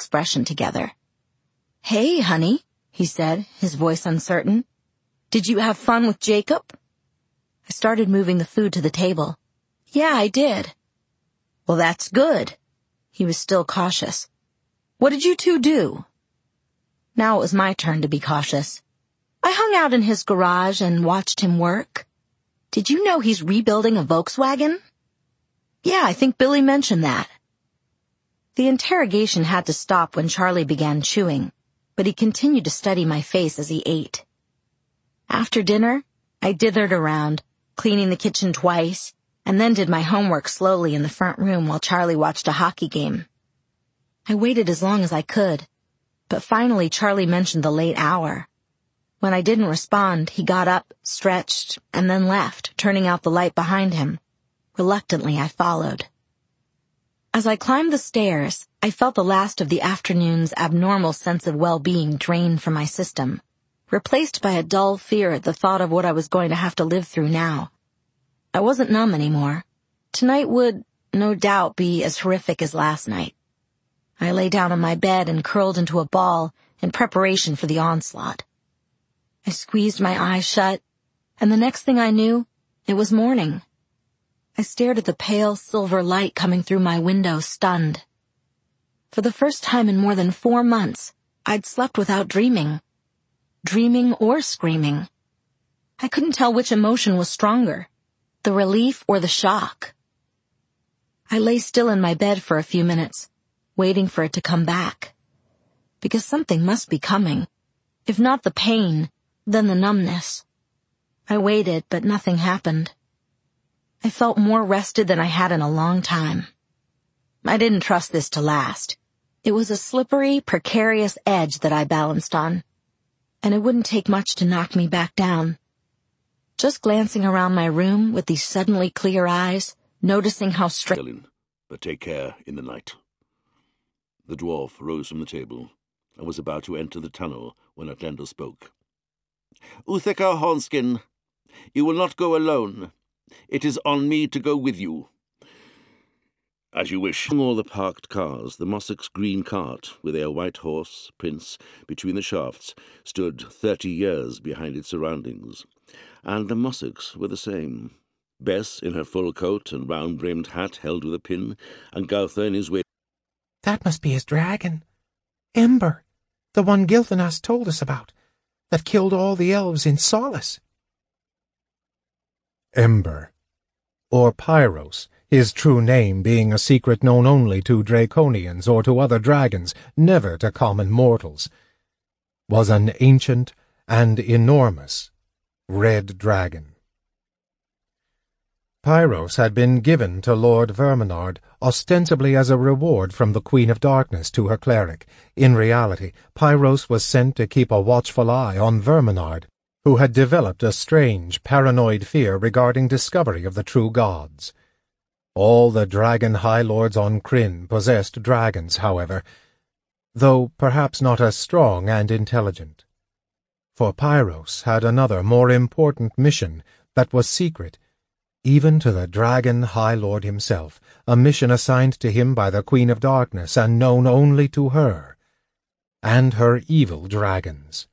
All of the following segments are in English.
expression together. "Hey, honey," he said, his voice uncertain. "Did you have fun with Jacob?" I started moving the food to the table. "Yeah, I did." "Well, that's good." He was still cautious. "What did you two do?" Now it was my turn to be cautious. "I hung out in his garage and watched him work." "Did you know he's rebuilding a Volkswagen?" "Yeah, I think Billy mentioned that." The interrogation had to stop when Charlie began chewing, but he continued to study my face as he ate. After dinner, I dithered around, cleaning the kitchen twice, and then did my homework slowly in the front room while Charlie watched a hockey game. I waited as long as I could, but finally Charlie mentioned the late hour. When I didn't respond, he got up, stretched, and then left, turning out the light behind him. Reluctantly, I followed. As I climbed the stairs, I felt the last of the afternoon's abnormal sense of well-being drained from my system, replaced by a dull fear at the thought of what I was going to have to live through now. I wasn't numb anymore. Tonight would, no doubt, be as horrific as last night. I lay down on my bed and curled into a ball in preparation for the onslaught. I squeezed my eyes shut, and the next thing I knew, it was morning. I stared at the pale silver light coming through my window, stunned. For the first time in more than 4 months, I'd slept without dreaming or screaming. I couldn't tell which emotion was stronger, the relief or the shock. I lay still in my bed for a few minutes, waiting for it to come back. Because something must be coming. If not the pain, then the numbness. I waited, but nothing happened. I felt more rested than I had in a long time. I didn't trust this to last. It was a slippery, precarious edge that I balanced on, and it wouldn't take much to knock me back down. Just glancing around my room with these suddenly clear eyes, noticing how But take care in the night. The dwarf rose from the table and was about to enter the tunnel when Outlander spoke. "Uthaka Hornskin, you will not go alone. It is on me to go with you." "As you wish." Among all the parked cars, the Mossack's green cart, with their white horse, Prince, between the shafts, stood 30 years behind its surroundings, and the Mossacks were the same. Bess, in her full coat and round-brimmed hat held with a pin, and Gautha in his way. "That must be his dragon. Ember, the one Gilthanas told us about, that killed all the elves in Solace." Ember, or Pyros, his true name being a secret known only to Draconians or to other dragons, never to common mortals, was an ancient and enormous red dragon. Pyros had been given to Lord Verminard ostensibly as a reward from the Queen of Darkness to her cleric. In reality, Pyros was sent to keep a watchful eye on Verminard, who had developed a strange, paranoid fear regarding discovery of the true gods. All the dragon high lords on Krynn possessed dragons, however, though perhaps not as strong and intelligent. For Pyros had another, more important mission that was secret, even to the Dragon High Lord himself, a mission assigned to him by the Queen of Darkness and known only to her, and her evil dragons.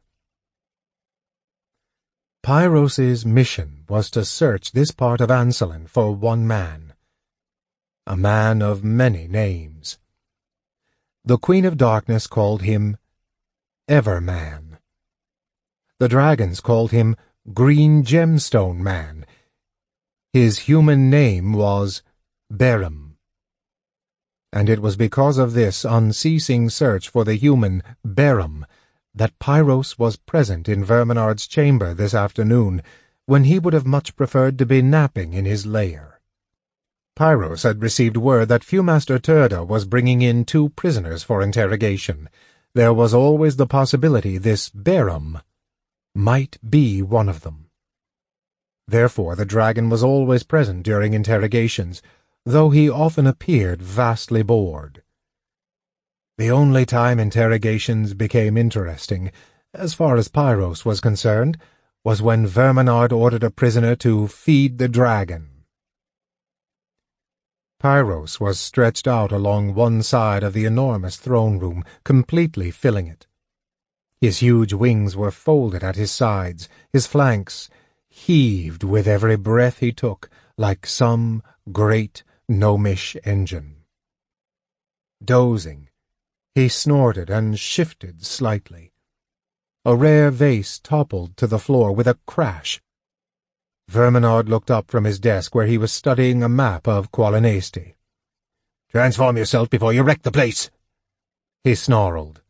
Pyros's mission was to search this part of Ansalin for one man, a man of many names. The Queen of Darkness called him Everman. The dragons called him Green Gemstone Man. His human name was Berum. And it was because of this unceasing search for the human Berum that Pyros was present in Verminard's chamber this afternoon, when he would have much preferred to be napping in his lair. Pyros had received word that Fewmaster Turda was bringing in 2 prisoners for interrogation. There was always the possibility this Berum might be one of them. Therefore the dragon was always present during interrogations, though he often appeared vastly bored. The only time interrogations became interesting, as far as Pyros was concerned, was when Verminard ordered a prisoner to feed the dragon. Pyros was stretched out along one side of the enormous throne room, completely filling it. His huge wings were folded at his sides, his flanks heaved with every breath he took, like some great gnomish engine. Dozing, he snorted and shifted slightly. A rare vase toppled to the floor with a crash. Verminard looked up from his desk where he was studying a map of Qualinesti. "Transform yourself before you wreck the place," he snarled.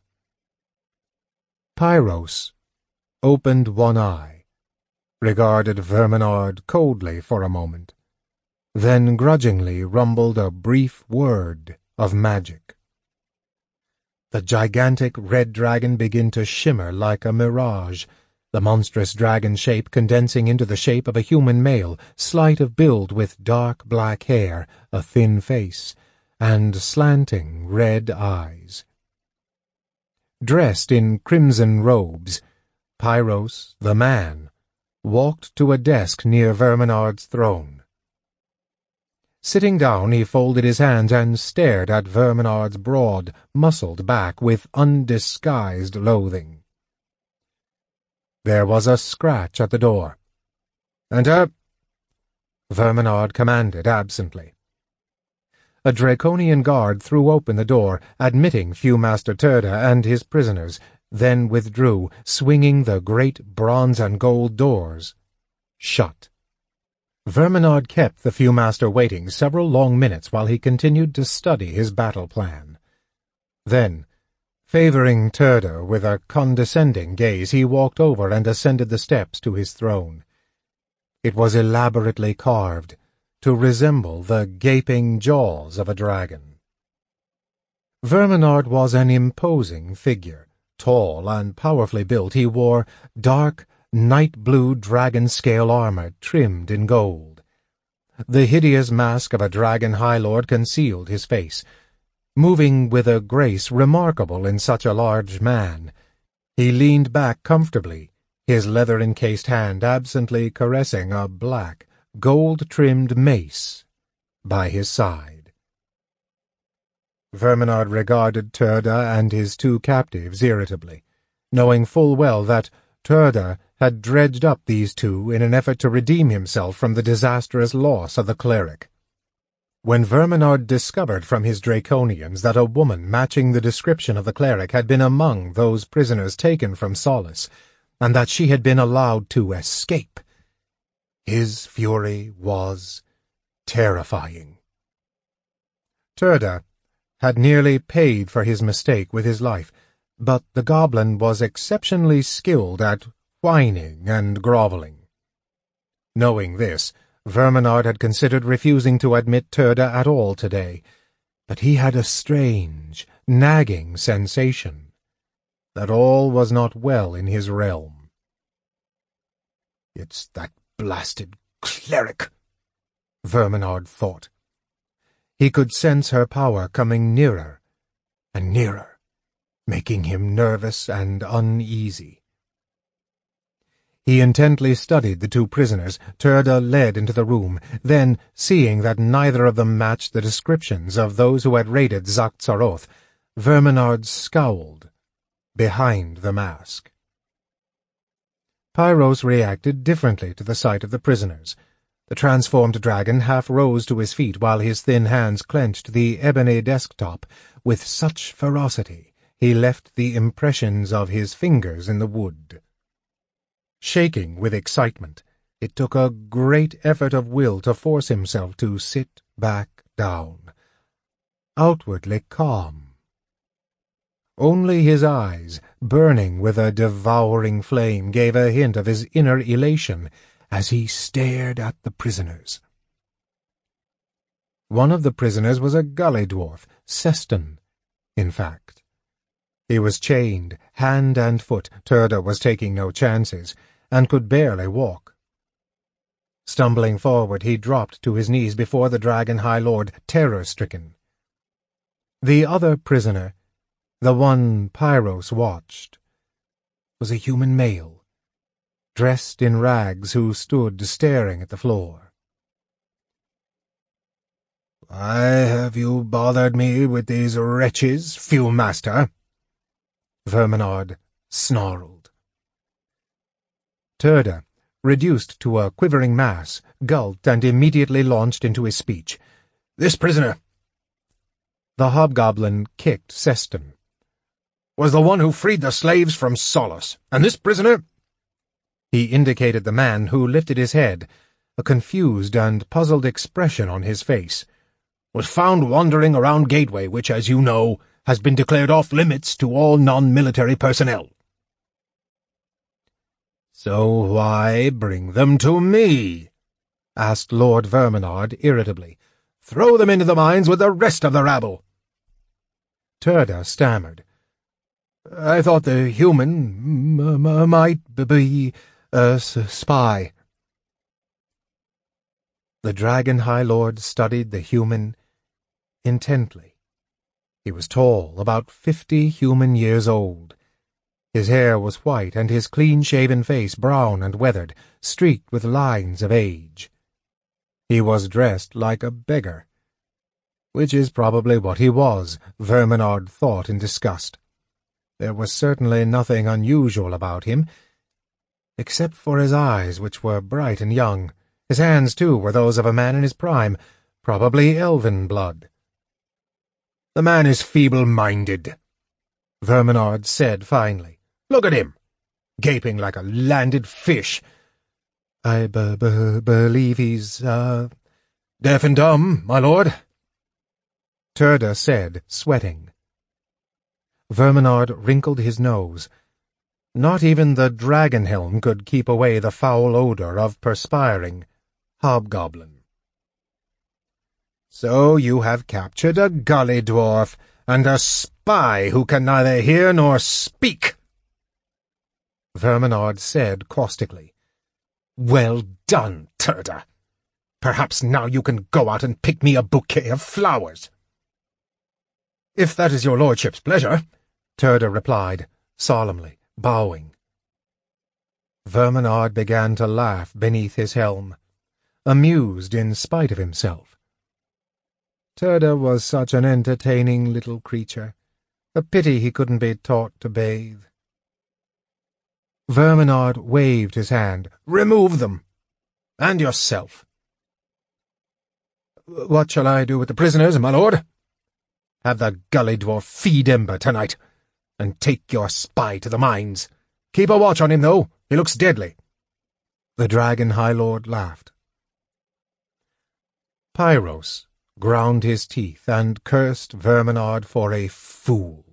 Pyros opened one eye, regarded Verminard coldly for a moment, then grudgingly rumbled a brief word of magic. The gigantic red dragon began to shimmer like a mirage, the monstrous dragon shape condensing into the shape of a human male, slight of build with dark black hair, a thin face, and slanting red eyes. Dressed in crimson robes, Pyros, the man, walked to a desk near Verminard's throne. Sitting down, he folded his hands and stared at Verminard's broad, muscled back with undisguised loathing. There was a scratch at the door. "Enter," Verminard commanded absently. A draconian guard threw open the door, admitting Viewmaster Turda and his prisoners, then withdrew, swinging the great bronze and gold doors shut. Verminard kept the Viewmaster waiting several long minutes while he continued to study his battle plan. Then, favoring Turda with a condescending gaze, he walked over and ascended the steps to his throne. It was elaborately carved to resemble the gaping jaws of a dragon. Verminard was an imposing figure. Tall and powerfully built, he wore dark, night-blue dragon-scale armor trimmed in gold. The hideous mask of a dragon high lord concealed his face. Moving with a grace remarkable in such a large man, he leaned back comfortably, his leather-encased hand absently caressing a black, gold-trimmed mace by his side. Verminard regarded Turda and his two captives irritably, knowing full well that Turda had dredged up these two in an effort to redeem himself from the disastrous loss of the cleric. When Verminard discovered from his Draconians that a woman matching the description of the cleric had been among those prisoners taken from Solace, and that she had been allowed to escape, his fury was terrifying. Turda had nearly paid for his mistake with his life, but the goblin was exceptionally skilled at whining and groveling. Knowing this, Verminard had considered refusing to admit Turda at all today, but he had a strange, nagging sensation that all was not well in his realm. "It's that blasted cleric," Verminard thought. He could sense her power coming nearer and nearer, making him nervous and uneasy. He intently studied the two prisoners Turda led into the room, then, seeing that neither of them matched the descriptions of those who had raided Zakhtsaroth, Verminard scowled behind the mask. Pyros reacted differently to the sight of the prisoners. The transformed dragon half rose to his feet while his thin hands clenched the ebony desktop with such ferocity he left the impressions of his fingers in the wood. Shaking with excitement, it took a great effort of will to force himself to sit back down, outwardly calm. Only his eyes, burning with a devouring flame, gave a hint of his inner elation as he stared at the prisoners. One of the prisoners was a gully dwarf, Seston, in fact. He was chained, hand and foot. Turda was taking no chances, and could barely walk. Stumbling forward, he dropped to his knees before the Dragon High Lord, terror-stricken. The other prisoner, the one Pyros watched, was a human male, dressed in rags, who stood staring at the floor. Why have you bothered me with these wretches, Fuelmaster? Verminard snarled. Turda, reduced to a quivering mass, gulped and immediately launched into his speech. "This prisoner," the hobgoblin kicked Seston, "was the one who freed the slaves from Solace, and this prisoner—" He indicated the man, who lifted his head, a confused and puzzled expression on his face, "was found wandering around Gateway, which, as you know, has been declared off-limits to all non-military personnel." "So why bring them to me?" asked Lord Verminard irritably. "Throw them into the mines with the rest of the rabble." Turda stammered. "I thought the human might be a spy." The Dragon High Lord studied the human intently. He was tall, about 50 human years old. His hair was white, and his clean-shaven face brown and weathered, streaked with lines of age. He was dressed like a beggar, which is probably what he was, Verminard thought in disgust. There was certainly nothing unusual about him, except for his eyes, which were bright and young. His hands, too, were those of a man in his prime, probably elven blood. "The man is feeble-minded," Verminard said finally. "Look at him, gaping like a landed fish. I believe he's, deaf and dumb, my lord," Turda said, sweating. Verminard wrinkled his nose. Not even the dragon helm could keep away the foul odor of perspiring hobgoblin. "So you have captured a gully dwarf, and a spy who can neither hear nor speak," Verminard said caustically. "Well done, Turda. Perhaps now you can go out and pick me a bouquet of flowers." "If that is your lordship's pleasure," Turda replied, solemnly, bowing. Verminard began to laugh beneath his helm, amused in spite of himself. Turda was such an entertaining little creature. A pity he couldn't be taught to bathe. Verminard waved his hand. "Remove them. And yourself." "What shall I do with the prisoners, my lord?" "Have the gully dwarf feed Ember tonight, and take your spy to the mines. Keep a watch on him, though. He looks deadly." The Dragon High Lord laughed. Pyros ground his teeth and cursed Verminard for a fool.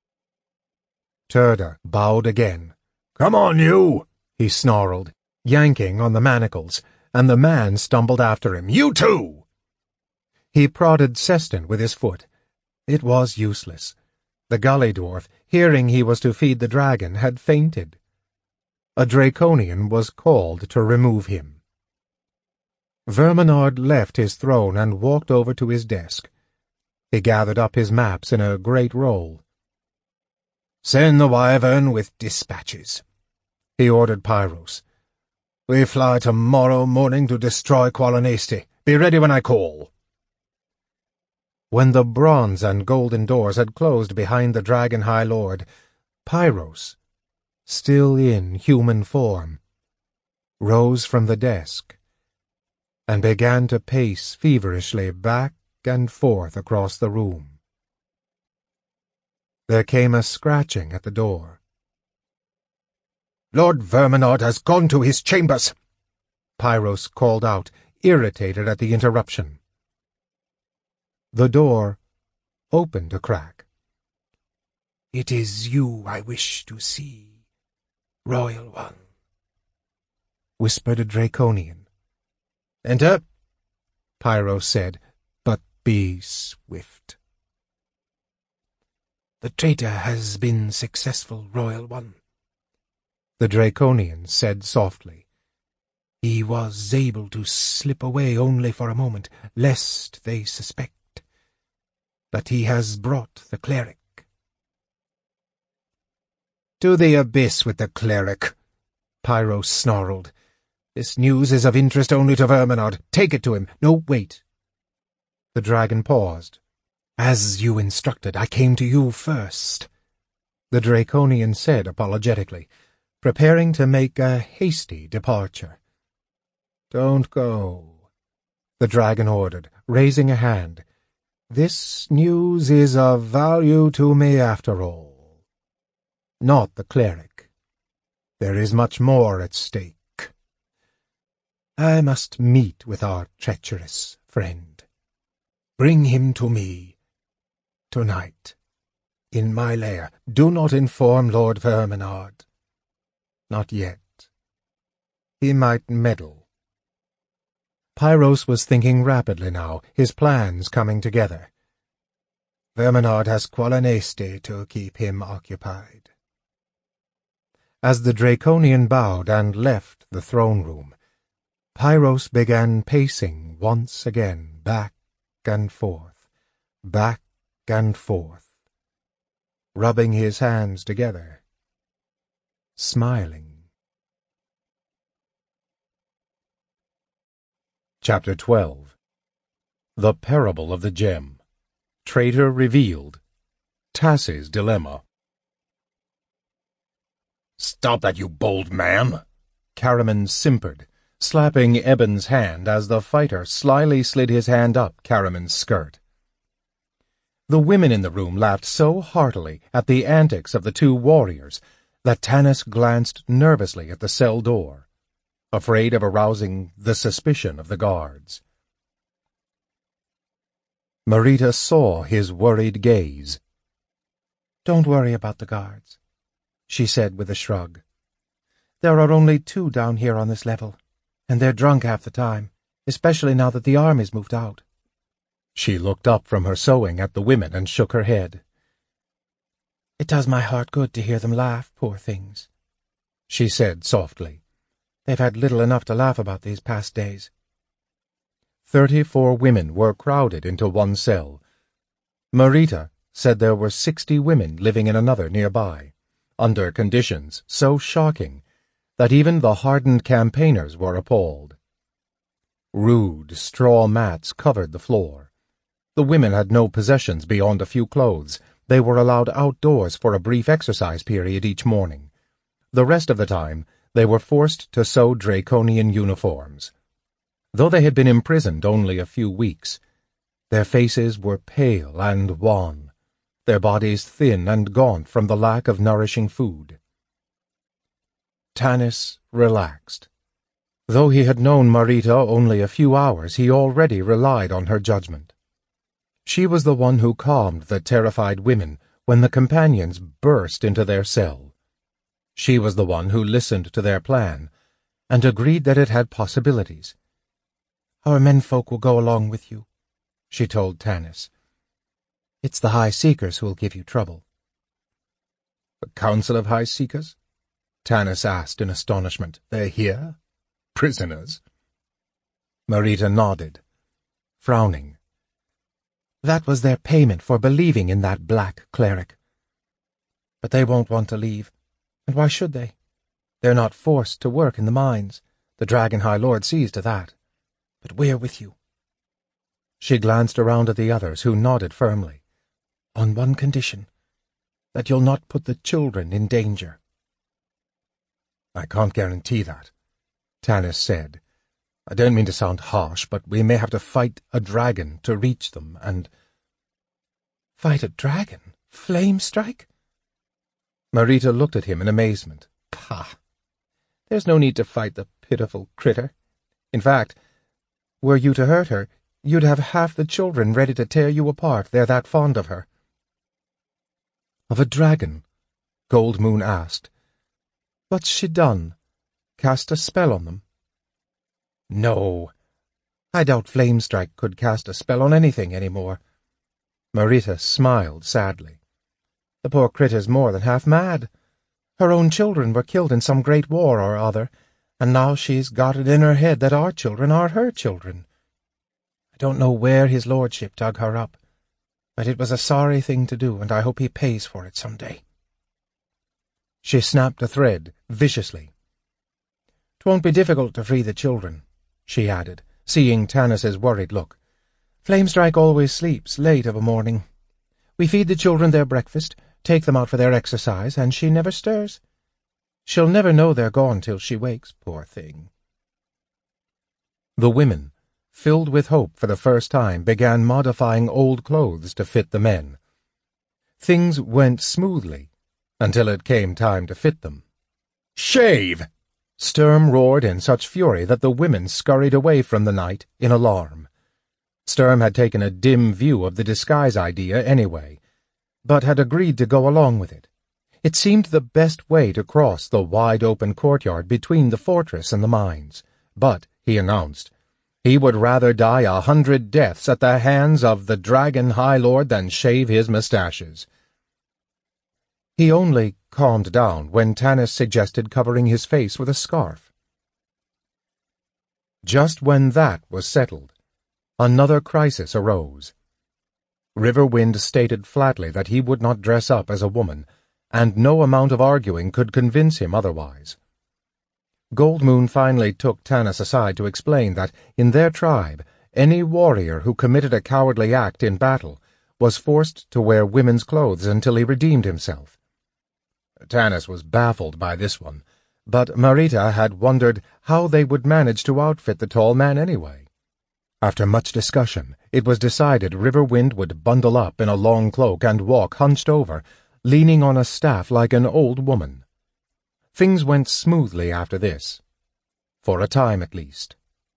Turda bowed again. "Come on, you!" he snarled, yanking on the manacles, and the man stumbled after him. "You too!" He prodded Seston with his foot. It was useless. The gully dwarf, hearing he was to feed the dragon, had fainted. A Draconian was called to remove him. Verminard left his throne and walked over to his desk. He gathered up his maps in a great roll. "Send the Wyvern with dispatches," he ordered Pyros. "We fly tomorrow morning to destroy Qualinesti. Be ready when I call." When the bronze and golden doors had closed behind the Dragon High Lord, Pyros, still in human form, rose from the desk and began to pace feverishly back and forth across the room. There came a scratching at the door. "Lord Verminard has gone to his chambers," Pyros called out, irritated at the interruption. The door opened a crack. "It is you I wish to see, Royal One," whispered a Draconian. "Enter," Pyros said, "but be swift." "The traitor has been successful, Royal One," the Draconian said softly. "He was able to slip away only for a moment, lest they suspect. But he has brought the cleric." "To the abyss with the cleric," Pyros snarled. "This news is of interest only to Verminard. Take it to him. No, wait. The dragon paused. "As you instructed, I came to you first," the Draconian said apologetically, preparing to make a hasty departure. "Don't go," the dragon ordered, raising a hand. "This news is of value to me after all. Not the cleric. There is much more at stake. I must meet with our treacherous friend. Bring him to me tonight, in my lair. Do not inform Lord Verminard. Not yet. He might meddle." Pyros was thinking rapidly now, his plans coming together. "Verminard has Qualineste to keep him occupied." As the Draconian bowed and left the throne room, Pyros began pacing once again, back and forth, rubbing his hands together, smiling. Chapter 12. The Parable of the Gem. Traitor Revealed. Tass's Dilemma. "Stop that, you bold man!" Caramon simpered, slapping Eben's hand as the fighter slyly slid his hand up Caramon's skirt. The women in the room laughed so heartily at the antics of the two warriors that Tanis glanced nervously at the cell door, afraid of arousing the suspicion of the guards. Marita saw his worried gaze. "Don't worry about the guards," she said with a shrug. "There are only 2 down here on this level, and they're drunk half the time, especially now that the army's moved out." She looked up from her sewing at the women and shook her head. "It does my heart good to hear them laugh, poor things," she said softly. "They've had little enough to laugh about these past days." 34 women were crowded into one cell. Marita said there were 60 women living in another nearby, under conditions so shocking that even the hardened campaigners were appalled. Rude straw mats covered the floor. The women had no possessions beyond a few clothes. They were allowed outdoors for a brief exercise period each morning. The rest of the time, they were forced to sew Draconian uniforms. Though they had been imprisoned only a few weeks, their faces were pale and wan, their bodies thin and gaunt from the lack of nourishing food. Tanis relaxed. Though he had known Marita only a few hours, he already relied on her judgment. She was the one who calmed the terrified women when the companions burst into their cell. She was the one who listened to their plan and agreed that it had possibilities. "Our menfolk will go along with you," she told Tanis. "It's the High Seekers who will give you trouble." "The Council of High Seekers?" Tanis asked in astonishment. "They're here? Prisoners?" Marita nodded, frowning. "That was their payment for believing in that black cleric. But they won't want to leave, and why should they? They're not forced to work in the mines. The Dragon High Lord sees to that. But we're with you." She glanced around at the others, who nodded firmly. "On one condition, that you'll not put the children in danger." "I can't guarantee that," Tanis said. "I don't mean to sound harsh, but we may have to fight a dragon to reach them, and—" "Fight a dragon? Flamestrike?" Marita looked at him in amazement. "Pah! There's no need to fight the pitiful critter. In fact, were you to hurt her, you'd have half the children ready to tear you apart. They're that fond of her." "Of a dragon?" Goldmoon asked. "What's she done? Cast a spell on them?" "No. I doubt Flamestrike could cast a spell on anything any more." Marita smiled sadly. "The poor critter's more than half mad. Her own children were killed in some great war or other, and now she's got it in her head that our children are her children. I don't know where his lordship dug her up, but it was a sorry thing to do, and I hope he pays for it some day." She snapped a thread viciously. "'Twon't be difficult to free the children," she added, seeing Tanis's worried look. Flamestrike always sleeps late of a morning. We feed the children their breakfast, take them out for their exercise, and she never stirs. She'll never know they're gone till she wakes, poor thing." The women, filled with hope for the first time, began modifying old clothes to fit the men. Things went smoothly until it came time to fit them. "Shave!" Sturm roared in such fury that the women scurried away from the knight in alarm. Sturm had taken a dim view of the disguise idea anyway, but had agreed to go along with it. It seemed the best way to cross the wide-open courtyard between the fortress and the mines, but, he announced, he would rather die 100 deaths at the hands of the Dragon High Lord than shave his moustaches. He only calmed down when Tanis suggested covering his face with a scarf. Just when that was settled, another crisis arose. Riverwind stated flatly that he would not dress up as a woman, and no amount of arguing could convince him otherwise. Goldmoon finally took Tanis aside to explain that, in their tribe, any warrior who committed a cowardly act in battle was forced to wear women's clothes until he redeemed himself. Tanis was baffled by this one, but Marita had wondered how they would manage to outfit the tall man anyway. After much discussion, it was decided Riverwind would bundle up in a long cloak and walk hunched over, leaning on a staff like an old woman. Things went smoothly after this, for a time at least.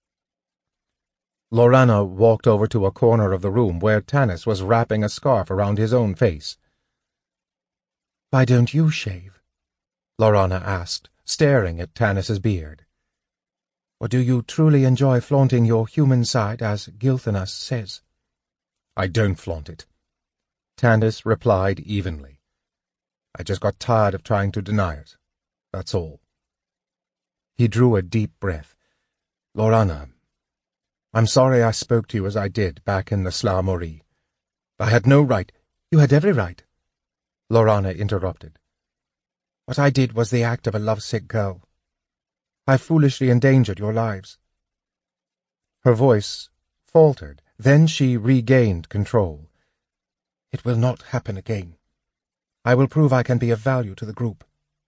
Lorana walked over to a corner of the room where Tanis was wrapping a scarf around his own face. "Why don't you shave?" Lorana asked, staring at Tanis's beard. "Or do you truly enjoy flaunting your human side, as Gilthanas says?" "I don't flaunt it," Tanis replied evenly. "I just got tired of trying to deny it. That's all." He drew a deep breath. "Lorana, I'm sorry I spoke to you as I did back in the Sla Mori. I had no right—" "You had every right," Lorana interrupted. "What I did was the act of a lovesick girl. I foolishly endangered your lives." Her voice faltered, then she regained control. "It will not happen again. I will prove I can be of value to the group."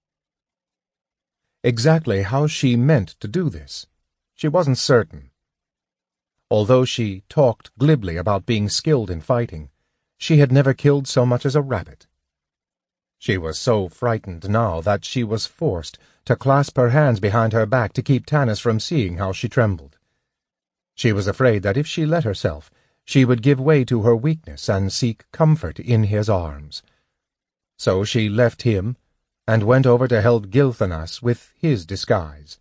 Exactly how she meant to do this, she wasn't certain. Although she talked glibly about being skilled in fighting, she had never killed so much as a rabbit. She was so frightened now that she was forced to clasp her hands behind her back to keep Tanis from seeing how she trembled. She was afraid that if she let herself, she would give way to her weakness and seek comfort in his arms. So she left him and went over to help Gilthanas with his disguise.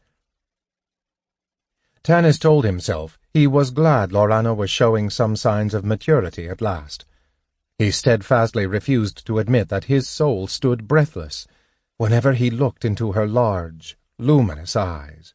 Tanis told himself he was glad Lorana was showing some signs of maturity at last. He steadfastly refused to admit that his soul stood breathless whenever he looked into her large, luminous eyes.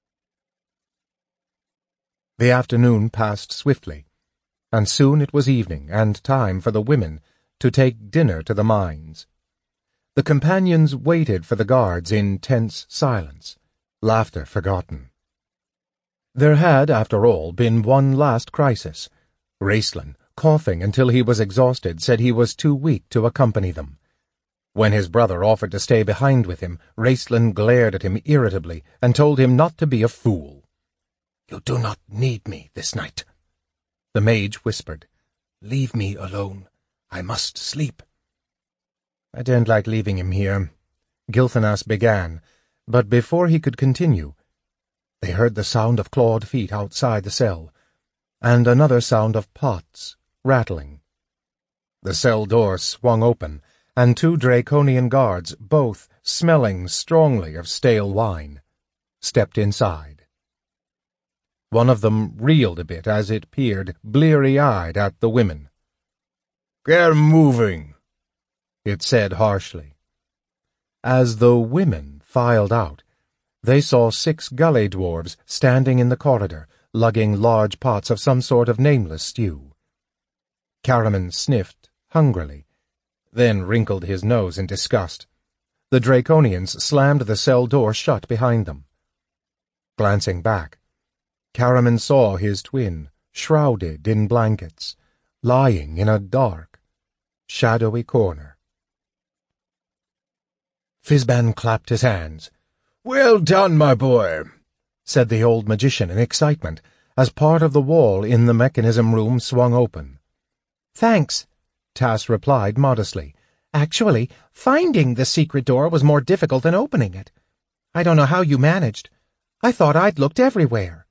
The afternoon passed swiftly, and soon it was evening and time for the women to take dinner to the mines. The companions waited for the guards in tense silence, laughter forgotten. There had, after all, been one last crisis. Raistlin, coughing until he was exhausted, said he was too weak to accompany them. When his brother offered to stay behind with him, Raistlin glared at him irritably and told him not to be a fool. "You do not need me this night," the mage whispered. "Leave me alone. I must sleep." "I don't like leaving him here," Gilthanas began, but before he could continue, they heard the sound of clawed feet outside the cell, and another sound of pots rattling. The cell door swung open, and 2 Draconian guards, both smelling strongly of stale wine, stepped inside. One of them reeled a bit as it peered bleary-eyed at the women. "Get moving," it said harshly. As the women filed out, they saw 6 gully dwarves standing in the corridor, lugging large pots of some sort of nameless stew. Caramon sniffed hungrily, then wrinkled his nose in disgust. The Draconians slammed the cell door shut behind them. Glancing back, Caramon saw his twin, shrouded in blankets, lying in a dark, shadowy corner. Fizban clapped his hands. "Well done, my boy," said the old magician in excitement, as part of the wall in the mechanism room swung open. "Thanks," Tass replied modestly. "Actually, finding the secret door was more difficult than opening it. I don't know how you managed. I thought I'd looked everywhere."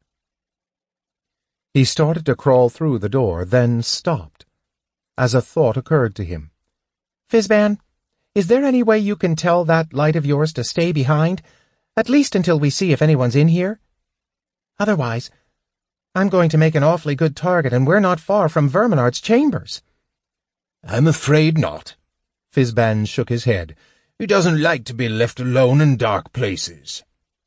He started to crawl through the door, then stopped, as a thought occurred to him. "Fizban, is there any way you can tell that light of yours to stay behind, at least until we see if anyone's in here? Otherwise, I'm going to make an awfully good target, and we're not far from Verminard's chambers." "I'm afraid not." Fizban shook his head. "He doesn't like to be left alone in dark places."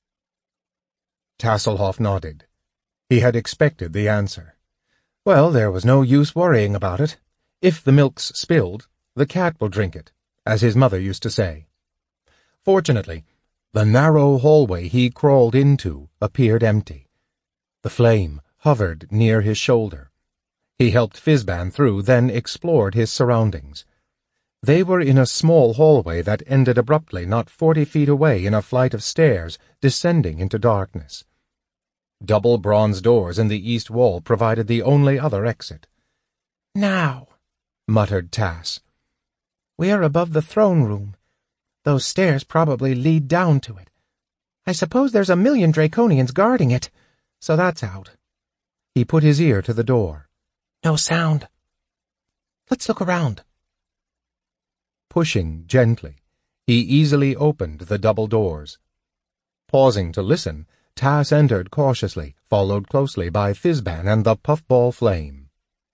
Tasselhoff nodded. He had expected the answer. Well, there was no use worrying about it. If the milk's spilled, the cat will drink it, as his mother used to say. Fortunately, the narrow hallway he crawled into appeared empty. The flame hovered near his shoulder. He helped Fizban through, then explored his surroundings. They were in a small hallway that ended abruptly not 40 feet away in a flight of stairs descending into darkness. Double bronze doors in the east wall provided the only other exit. "Now," muttered Tass. "we're above the throne room. Those stairs probably lead down to it. I suppose there's a million Draconians guarding it, so that's out." He put his ear to the door. "No sound. Let's look around." Pushing gently, he easily opened the double doors. Pausing to listen, Tass entered cautiously, followed closely by Fizban and the puffball flame.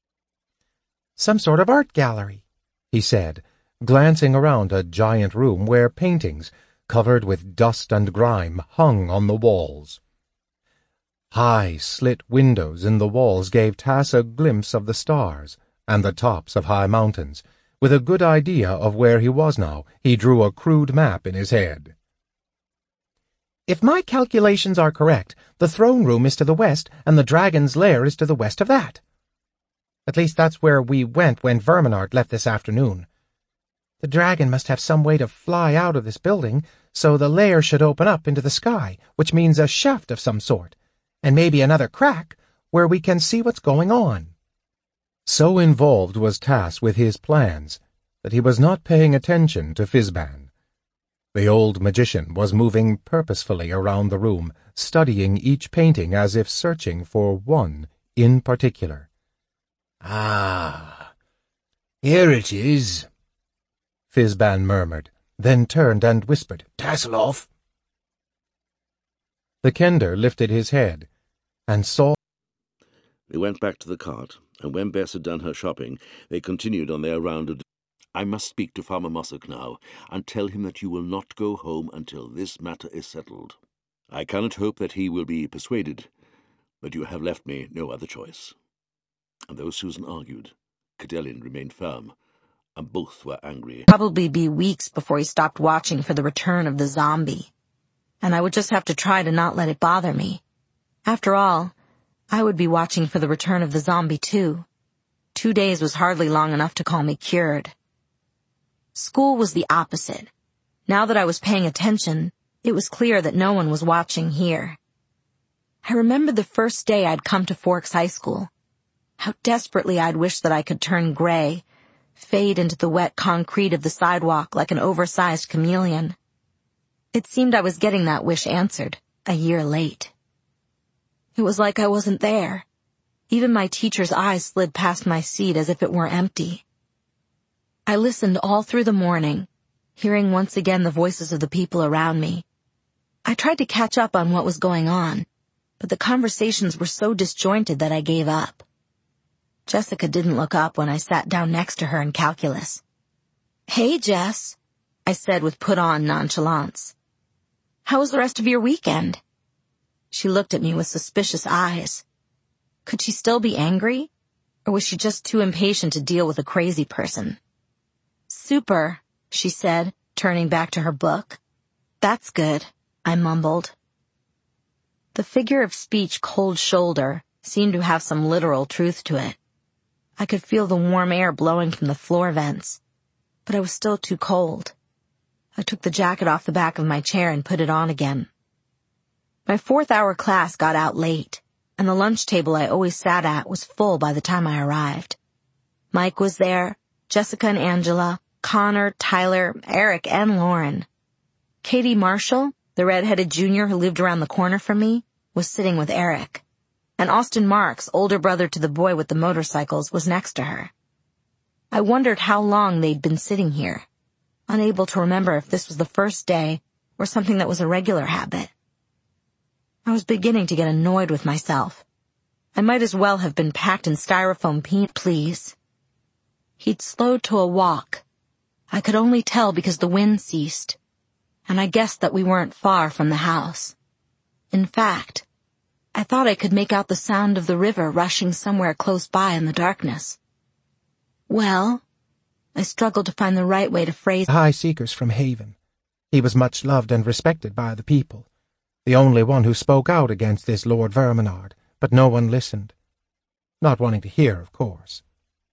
"Some sort of art gallery," he said, glancing around a giant room where paintings, covered with dust and grime, hung on the walls. High, slit windows in the walls gave Tass a glimpse of the stars and the tops of high mountains. With a good idea of where he was now, he drew a crude map in his head. "If my calculations are correct, the throne room is to the west, and the dragon's lair is to the west of that. At least that's where we went when Verminard left this afternoon. The dragon must have some way to fly out of this building, so the lair should open up into the sky, which means a shaft of some sort, and maybe another crack where we can see what's going on." So involved was Tass with his plans that he was not paying attention to Fizban. The old magician was moving purposefully around the room, studying each painting as if searching for one in particular. "Ah, here it is," Fizban murmured, then turned and whispered, "Tasselhoff." The Kender lifted his head and saw. They went back to the cart, and when Bess had done her shopping, they continued on their round of... "I must speak to Farmer Mossock now, and tell him that you will not go home until this matter is settled. I cannot hope that he will be persuaded, but you have left me no other choice." And though Susan argued, Cadelian remained firm, and both were angry. Probably be weeks before he stopped watching for the return of the zombie, and I would just have to try to not let it bother me. After all, I would be watching for the return of the zombie too. 2 days was hardly long enough to call me cured. School was the opposite. Now that I was paying attention, it was clear that no one was watching here. I remembered the first day I'd come to Forks High School. How desperately I'd wished that I could turn gray, fade into the wet concrete of the sidewalk like an oversized chameleon. It seemed I was getting that wish answered, a year late. It was like I wasn't there. Even my teacher's eyes slid past my seat as if it were empty. I listened all through the morning, hearing once again the voices of the people around me. I tried to catch up on what was going on, but the conversations were so disjointed that I gave up. Jessica didn't look up when I sat down next to her in calculus. "Hey, Jess," I said with put-on nonchalance. "How was the rest of your weekend?" She looked at me with suspicious eyes. Could she still be angry, or was she just too impatient to deal with a crazy person? "Super," she said, turning back to her book. "That's good," I mumbled. The figure of speech cold shoulder seemed to have some literal truth to it. I could feel the warm air blowing from the floor vents, but I was still too cold. I took the jacket off the back of my chair and put it on again. My 4th-hour class got out late, and the lunch table I always sat at was full by the time I arrived. Mike was there, Jessica and Angela, Connor, Tyler, Eric, and Lauren. Katie Marshall, the red-headed junior who lived around the corner from me, was sitting with Eric. And Austin Marks, older brother to the boy with the motorcycles, was next to her. I wondered how long they'd been sitting here, unable to remember if this was the first day or something that was a regular habit. I was beginning to get annoyed with myself. I might as well have been packed in styrofoam please. He'd slowed to a walk. I could only tell because the wind ceased, and I guessed that we weren't far from the house. In fact, I thought I could make out the sound of the river rushing somewhere close by in the darkness. Well, I struggled to find the right way to phrase high seekers from Haven. He was much loved and respected by the people, the only one who spoke out against this Lord Verminard, but no one listened. Not wanting to hear, of course.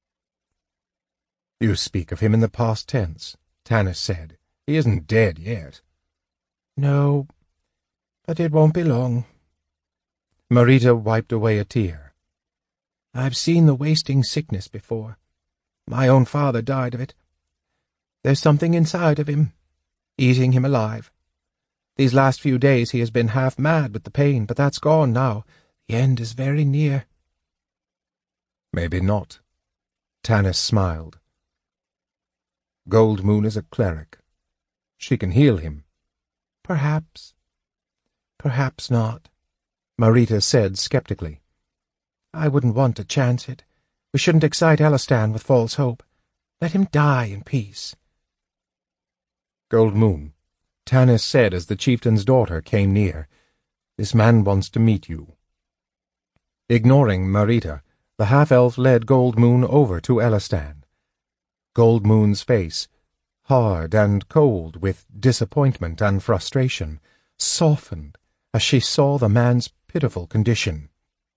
You speak of him in the past tense, Tanis said. He isn't dead yet. No, but it won't be long. Marita wiped away a tear. I've seen the wasting sickness before. My own father died of it. There's something inside of him, eating him alive. These last few days he has been half mad with the pain, but that's gone now. The end is very near. Maybe not. Tanis smiled. Goldmoon is a cleric. She can heal him. Perhaps. Perhaps not, Marita said skeptically. I wouldn't want to chance it. We shouldn't excite Elistan with false hope. Let him die in peace. Goldmoon, Tanis said as the chieftain's daughter came near, this man wants to meet you. Ignoring Marita, the half-elf led Goldmoon over to Elistan. Goldmoon's face, hard and cold with disappointment and frustration, softened as she saw the man's pitiful condition.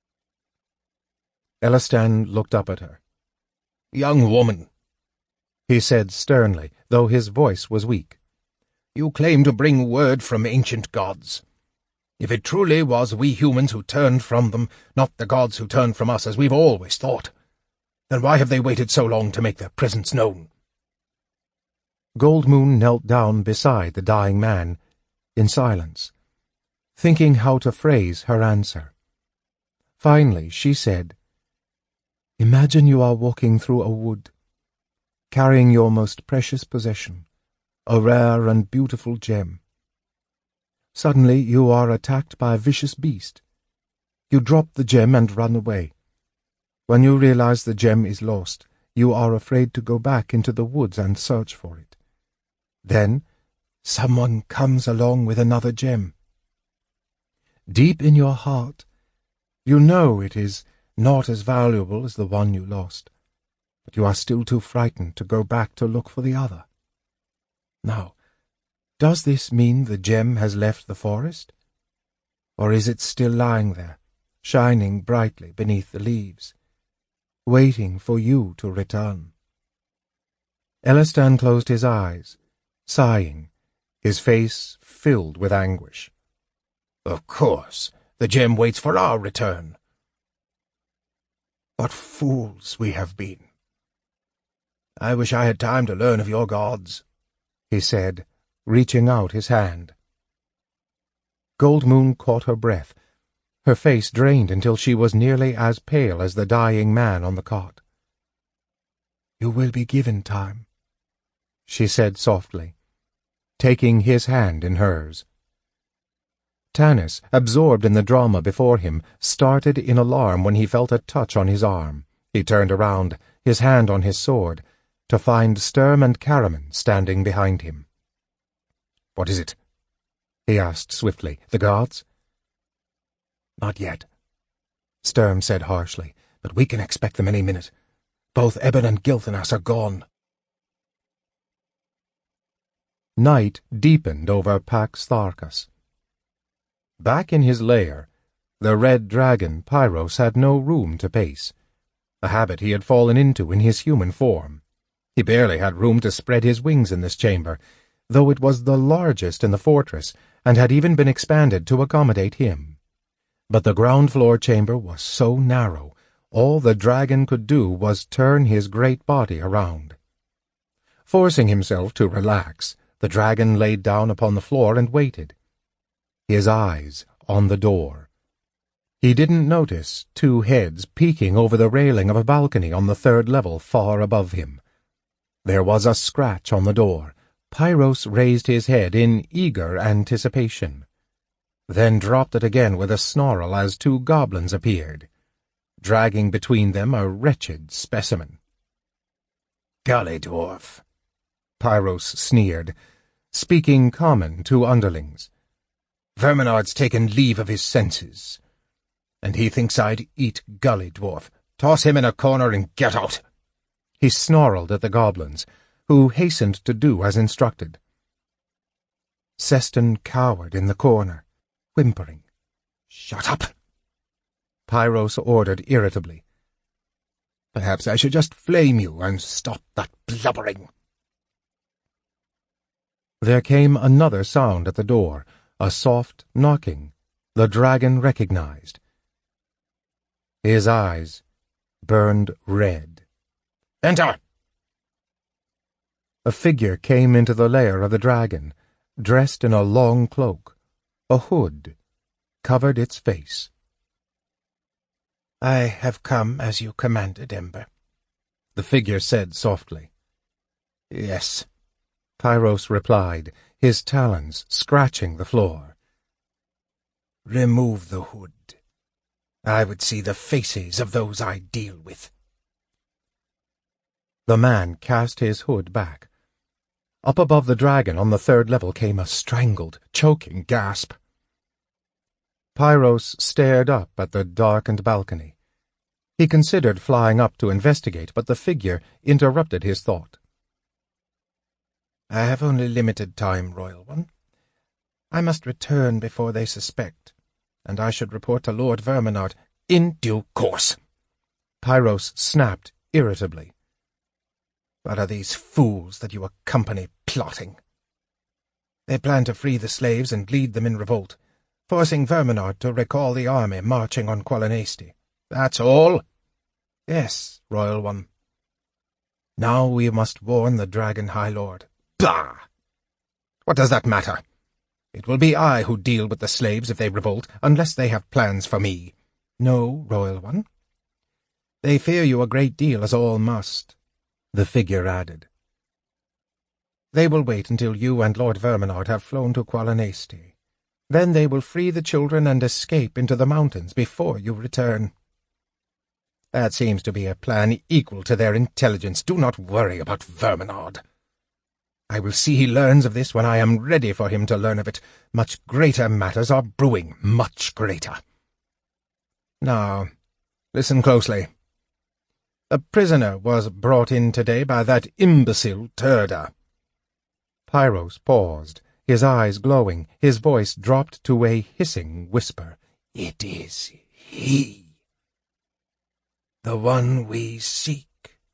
Elistan looked up at her. "Young woman," he said sternly, though his voice was weak, "you claim to bring word from ancient gods. If it truly was we humans who turned from them, not the gods who turned from us as we've always thought, then why have they waited so long to make their presence known?" Goldmoon knelt down beside the dying man, in silence, thinking how to phrase her answer. Finally, she said, "Imagine you are walking through a wood, carrying your most precious possession, a rare and beautiful gem. Suddenly you are attacked by a vicious beast. You drop the gem and run away. When you realize the gem is lost, you are afraid to go back into the woods and search for it. Then, someone comes along with another gem. Deep in your heart, you know it is not as valuable as the one you lost, but you are still too frightened to go back to look for the other. Now, does this mean the gem has left the forest? Or is it still lying there, shining brightly beneath the leaves, waiting for you to return?" Elistan closed his eyes, sighing, his face filled with anguish. "Of course, the gem waits for our return. What fools we have been. I wish I had time to learn of your gods," he said, reaching out his hand. Goldmoon caught her breath. Her face drained until she was nearly as pale as the dying man on the cot. "You will be given time," she said softly, taking his hand in hers. Tanis, absorbed in the drama before him, started in alarm when he felt a touch on his arm. He turned around, his hand on his sword, to find Sturm and Caraman standing behind him. "What is it?" he asked swiftly. "The guards?" "Not yet," Sturm said harshly, "but we can expect them any minute. Both Eben and Gilthanas are gone." Night deepened over Pax Tharkas. Back in his lair, The red dragon, Pyros, had no room to pace, a habit he had fallen into in his human form. He barely had room to spread his wings in this chamber, though it was the largest in the fortress, and had even been expanded to accommodate him. But the ground-floor chamber was so narrow, all the dragon could do was turn his great body around. Forcing himself to relax, the dragon laid down upon the floor and waited, his eyes on the door. He didn't notice two heads peeking over the railing of a balcony on the third level far above him. There was a scratch on the door. Pyros raised his head in eager anticipation, then dropped it again with a snarl as two goblins appeared, dragging between them a wretched specimen. "Gully dwarf," Pyros sneered, speaking common to underlings. "Verminard's taken leave of his senses, and he thinks I'd eat Gully dwarf. Toss him in a corner and get out." He snarled at the goblins, who hastened to do as instructed. Seston cowered in the corner, whimpering. "Shut up," Pyros ordered irritably. "Perhaps I should just flame you and stop that blubbering." There came another sound at the door, a soft knocking. The dragon recognized. His eyes burned red. "Enter!" A figure came into the lair of the dragon, dressed in a long cloak. A hood covered its face. "I have come as you commanded, Ember," the figure said softly. "Yes," Pyros replied, his talons scratching the floor. "Remove the hood. I would see the faces of those I deal with." The man cast his hood back. Up above the dragon on the third level came a strangled, choking gasp. Pyros stared up at the darkened balcony. He considered flying up to investigate, but the figure interrupted his thought. "I have only limited time, Royal One. I must return before they suspect, and I should report to Lord Verminard in due course." Pyros snapped irritably. "What are these fools that you accompany plotting? They plan to free the slaves and lead them in revolt, forcing Verminard to recall the army marching on Qualinesti. That's all?" "Yes, Royal One." "Now we must warn the Dragon High Lord." "Bah! What does that matter? It will be I who deal with the slaves if they revolt, unless they have plans for me." "No, Royal One. They fear you a great deal, as all must," the figure added. "They will wait until you and Lord Verminard have flown to Qualinesti. Then they will free the children and escape into the mountains before you return. That seems to be a plan equal to their intelligence. Do not worry about Verminard. I will see he learns of this when I am ready for him to learn of it. Much greater matters are brewing, much greater. Now, listen closely. A prisoner was brought in today by that imbecile Turda." Pyros paused, his eyes glowing, his voice dropped to a hissing whisper. "It is he. The one we seek."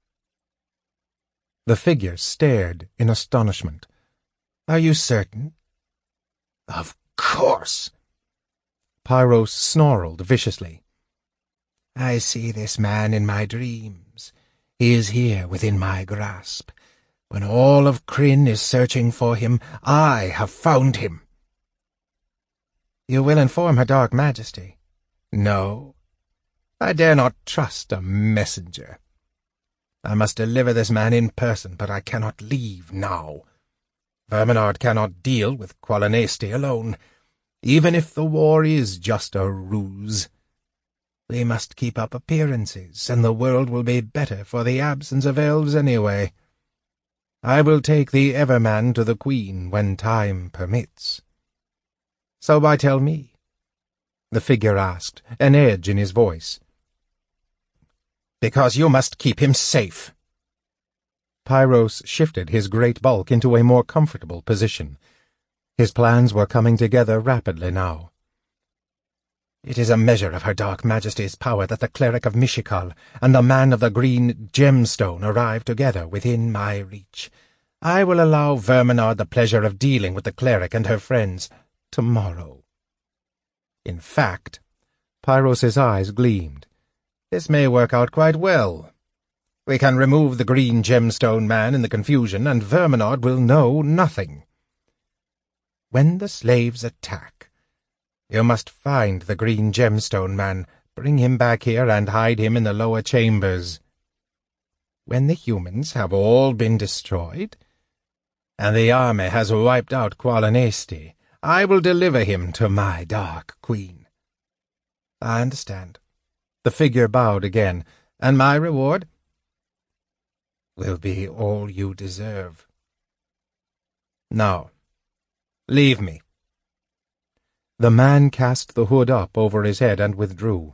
The figure stared in astonishment. "Are you certain?" "Of course." Pyros snarled viciously. "I see this man in my dreams. He is here within my grasp. When all of Krynn is searching for him, I have found him." "You will inform her Dark Majesty?" "No. I dare not trust a messenger. I must deliver this man in person, but I cannot leave now. Verminard cannot deal with Qualinesti alone, even if the war is just a ruse. We must keep up appearances, and the world will be better for the absence of elves anyway. I will take the Everman to the Queen when time permits." "So why tell me?" the figure asked, an edge in his voice. "Because you must keep him safe." Pyros shifted his great bulk into a more comfortable position. His plans were coming together rapidly now. It is a measure of her dark majesty's power that the cleric of Mishikal and the man of the green gemstone arrive together within my reach. I will allow Verminard the pleasure of dealing with the cleric and her friends tomorrow. In fact, Pyros's eyes gleamed. This may work out quite well. We can remove the green gemstone man in the confusion, and Verminard will know nothing. When the slaves attack, you must find the green gemstone man, bring him back here, and hide him in the lower chambers. When the humans have all been destroyed, and the army has wiped out Qualinesti, I will deliver him to my Dark Queen. I understand. The figure bowed again. And my reward will be all you deserve. Now, leave me. The man cast the hood up over his head and withdrew.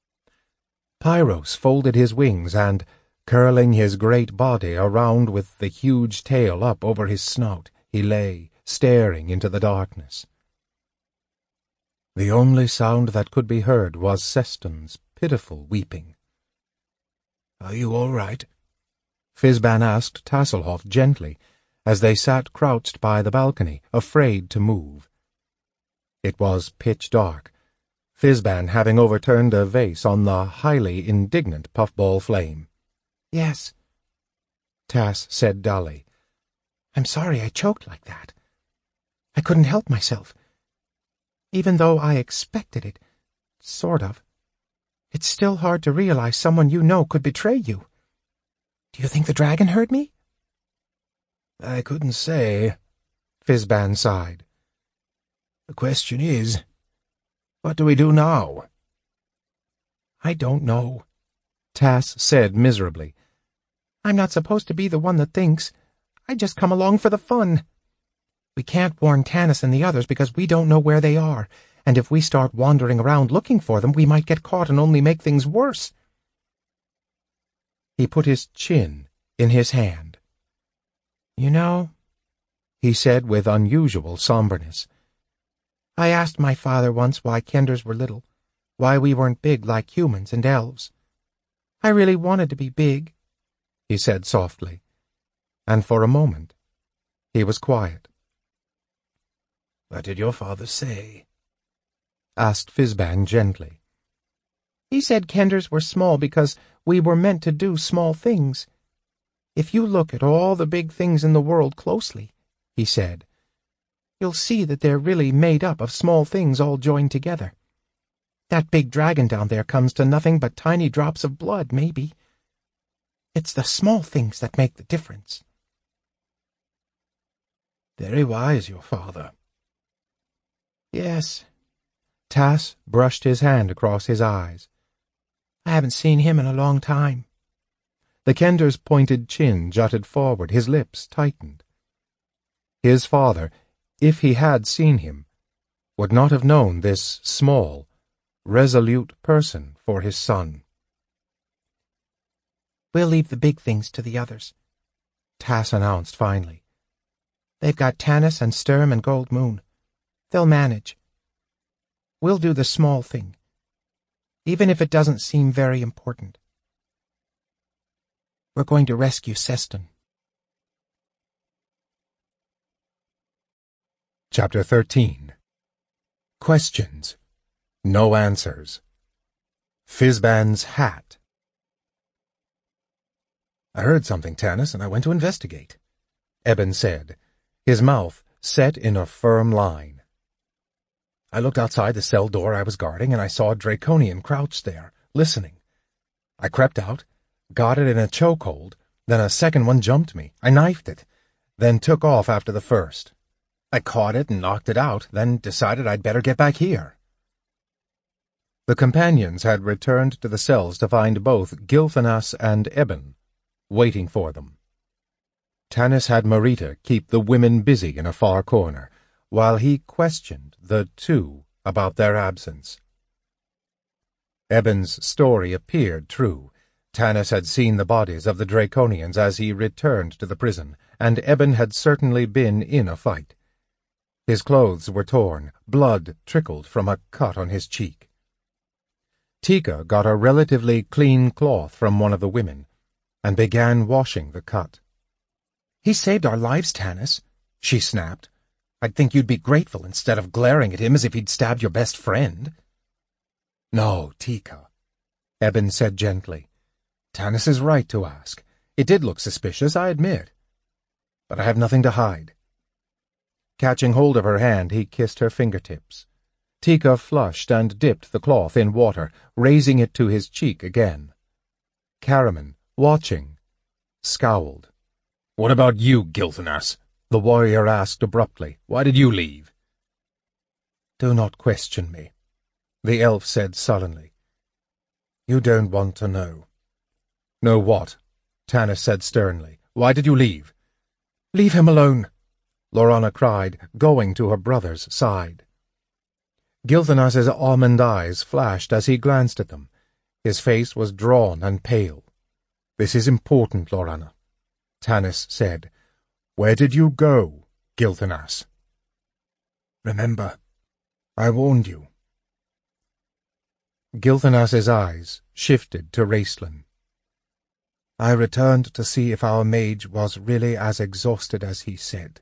Pyros folded his wings and, curling his great body around with the huge tail up over his snout, he lay, staring into the darkness. The only sound that could be heard was Seston's pitiful weeping. "Are you all right?" Fizban asked Tasselhoff gently, as they sat crouched by the balcony, afraid to move. It was pitch dark, Fizban having overturned a vase on the highly indignant puffball flame. "Yes," Tass said dully. "I'm sorry I choked like that. I couldn't help myself. Even though I expected it, sort of. It's still hard to realize someone you know could betray you. Do you think the dragon heard me?" "I couldn't say," Fizban sighed. "The question is, what do we do now?" "I don't know," Tass said miserably. "I'm not supposed to be the one that thinks. I just come along for the fun. We can't warn Tanis and the others because we don't know where they are, and if we start wandering around looking for them, we might get caught and only make things worse." He put his chin in his hand. "You know," he said with unusual somberness, "I asked my father once why Kenders were little, why we weren't big like humans and elves. I really wanted to be big," he said softly, and for a moment he was quiet. "What did your father say?" asked Fizban gently. "He said Kenders were small because we were meant to do small things. If you look at all the big things in the world closely," he said, "you'll see that they're really made up of small things all joined together. That big dragon down there comes to nothing but tiny drops of blood, maybe. It's the small things that make the difference." "Very wise, your father." "Yes." Tass brushed his hand across his eyes. "I haven't seen him in a long time." The Kender's pointed chin jutted forward, his lips tightened. His father, if he had seen him, would not have known this small, resolute person for his son. "We'll leave the big things to the others," Tass announced finally. "They've got Tanis and Sturm and Gold Moon. They'll manage. We'll do the small thing, even if it doesn't seem very important. We're going to rescue Seston." Chapter 13. Questions. No answers. Fizban's hat. "I heard something, Tanis, and I went to investigate," Eben said, his mouth set in a firm line. "I looked outside the cell door I was guarding, and I saw a Draconian crouched there, listening. I crept out, got it in a chokehold, then a second one jumped me. I knifed it, then took off after the first. I caught it and knocked it out, then decided I'd better get back here." The companions had returned to the cells to find both Gilthanas and Eben waiting for them. Tanis had Marita keep the women busy in a far corner, while he questioned the two about their absence. Eben's story appeared true. Tanis had seen the bodies of the Draconians as he returned to the prison, and Eben had certainly been in a fight. His clothes were torn, blood trickled from a cut on his cheek. Tika got a relatively clean cloth from one of the women and began washing the cut. "He saved our lives, Tanis," she snapped. "I'd think you'd be grateful instead of glaring at him as if he'd stabbed your best friend." "No, Tika," Eben said gently. "Tanis is right to ask. It did look suspicious, I admit. But I have nothing to hide." Catching hold of her hand, he kissed her fingertips. Tika flushed and dipped the cloth in water, raising it to his cheek again. Caramon, watching, scowled. "What about you, Gilthanas?" the warrior asked abruptly. "Why did you leave?" "Do not question me," the elf said sullenly. "You don't want to know." "Know what?" Tanis said sternly. "Why did you leave?" "Leave him alone," Lorana cried, going to her brother's side. Gilthanas's almond eyes flashed as he glanced at them. His face was drawn and pale. "This is important, Lorana," Tanis said. "Where did you go, Gilthanas?" "Remember, I warned you." Gilthanas's eyes shifted to Raistlin. "I returned to see if our mage was really as exhausted as he said.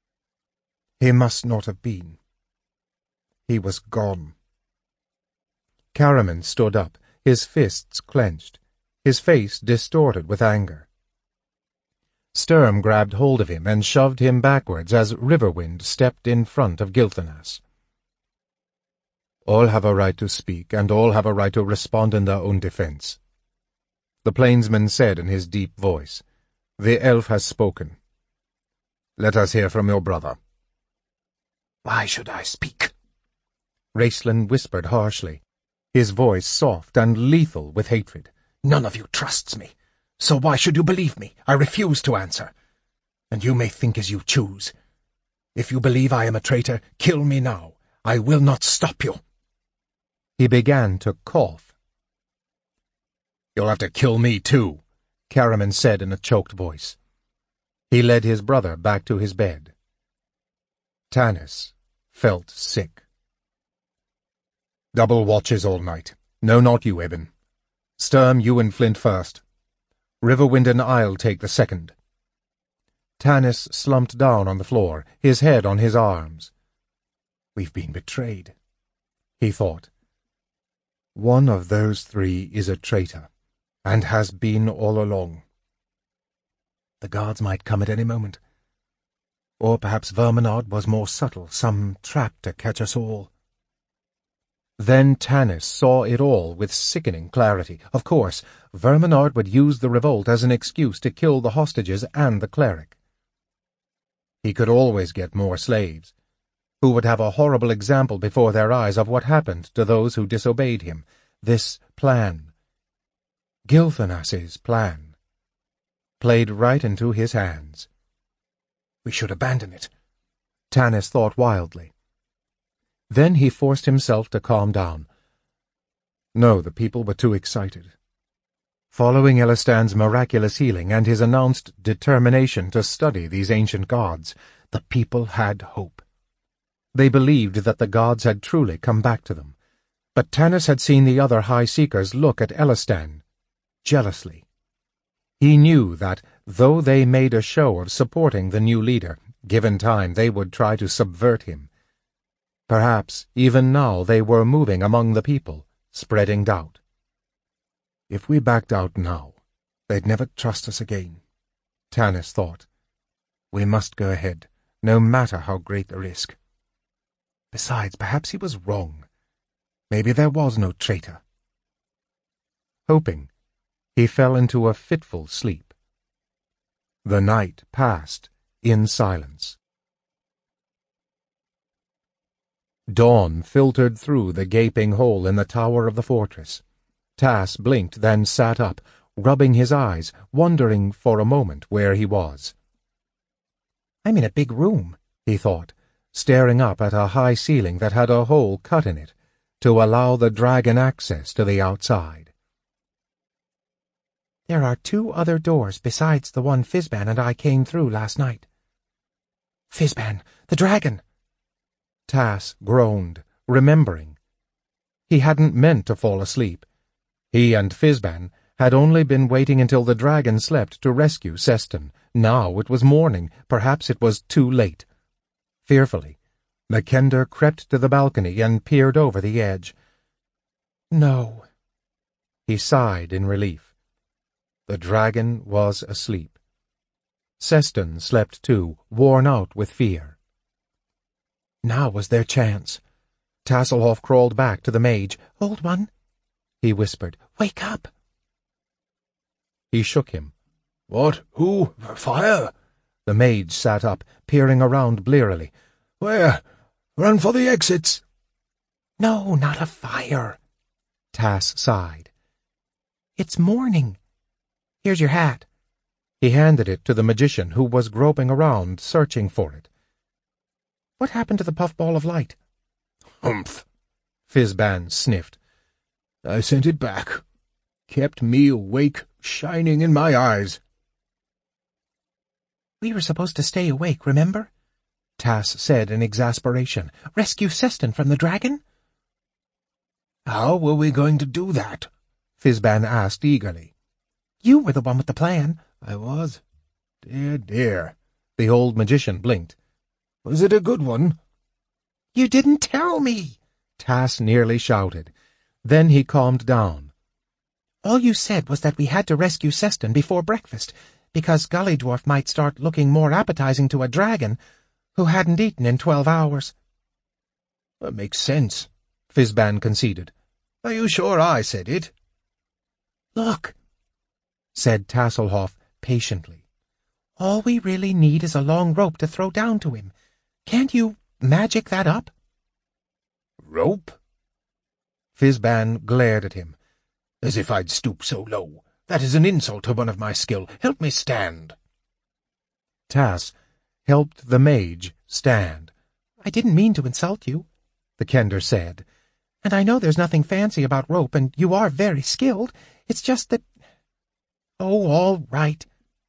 He must not have been. He was gone." Caramon stood up, his fists clenched, his face distorted with anger. Sturm grabbed hold of him and shoved him backwards as Riverwind stepped in front of Gilthanas. "All have a right to speak, and all have a right to respond in their own defense," the plainsman said in his deep voice. "The elf has spoken. Let us hear from your brother." "Why should I speak?" Raistlin whispered harshly, his voice soft and lethal with hatred. "None of you trusts me, so why should you believe me? I refuse to answer. And you may think as you choose. If you believe I am a traitor, kill me now. I will not stop you." He began to cough. "You'll have to kill me too," Caramon said in a choked voice. He led his brother back to his bed. Tanis felt sick. "Double watches all night. No, not you, Eben. Sturm, you and Flint first. Riverwind and I'll take the second." Tanis slumped down on the floor, his head on his arms. "We've been betrayed," he thought. "One of those three is a traitor, and has been all along. The guards might come at any moment. Or perhaps Verminard was more subtle, some trap to catch us all." Then Tanis saw it all with sickening clarity. Of course, Verminard would use the revolt as an excuse to kill the hostages and the cleric. He could always get more slaves, who would have a horrible example before their eyes of what happened to those who disobeyed him. This plan, Gilthanas's plan, played right into his hands. "We should abandon it," Tanis thought wildly. Then he forced himself to calm down. No, the people were too excited. Following Elistan's miraculous healing and his announced determination to study these ancient gods, the people had hope. They believed that the gods had truly come back to them. But Tanis had seen the other High Seekers look at Elistan jealously. He knew that, though they made a show of supporting the new leader, given time they would try to subvert him. Perhaps, even now, they were moving among the people, spreading doubt. If we backed out now, they'd never trust us again, Tanis thought. We must go ahead, no matter how great the risk. Besides, perhaps he was wrong. Maybe there was no traitor. Hoping, he fell into a fitful sleep. The night passed in silence. Dawn filtered through the gaping hole in the tower of the fortress. Tas blinked, then sat up, rubbing his eyes, wondering for a moment where he was. I'm in a big room, he thought, staring up at a high ceiling that had a hole cut in it to allow the dragon access to the outside. There are 2 other doors besides the one Fizban and I came through last night. Fizban, the dragon! Tas groaned, remembering. He hadn't meant to fall asleep. He and Fizban had only been waiting until the dragon slept to rescue Seston. Now it was morning. Perhaps it was too late. Fearfully, the Kender crept to the balcony and peered over the edge. No. He sighed in relief. The dragon was asleep. Seston slept too, worn out with fear. Now was their chance. Tasslehoff crawled back to the mage. "Old one," he whispered. "Wake up." He shook him. "What? Who? Fire?" The mage sat up, peering around blearily. "Where? Run for the exits." "No, not a fire," Tass sighed. "It's morning. Here's your hat." He handed it to the magician, who was groping around, searching for it. "What happened to the puffball of light?" "Humph," Fizban sniffed. "I sent it back. Kept me awake, shining in my eyes." "We were supposed to stay awake, remember?" Tass said in exasperation. "Rescue Seston from the dragon?" "How were we going to do that?" Fizban asked eagerly. "You were the one with the plan." "I was? Dear, dear." The old magician blinked. "Was it a good one?" "You didn't tell me!" Tass nearly shouted. Then he calmed down. "All you said was that we had to rescue Seston before breakfast, because Gully Dwarf might start looking more appetizing to a dragon who hadn't eaten in 12 hours. "That makes sense," Fizban conceded. "Are you sure I said it?" "Look," said Tasslehoff patiently. "all we really need is a long rope to throw down to him. Can't you magic that up?" "Rope?" Fizban glared at him. "As if I'd stoop so low. That is an insult to one of my skill. Help me stand." Tass helped the mage stand. "I didn't mean to insult you," the Kender said. "And I know there's nothing fancy about rope, and you are very skilled. It's just that—" "Oh, all right."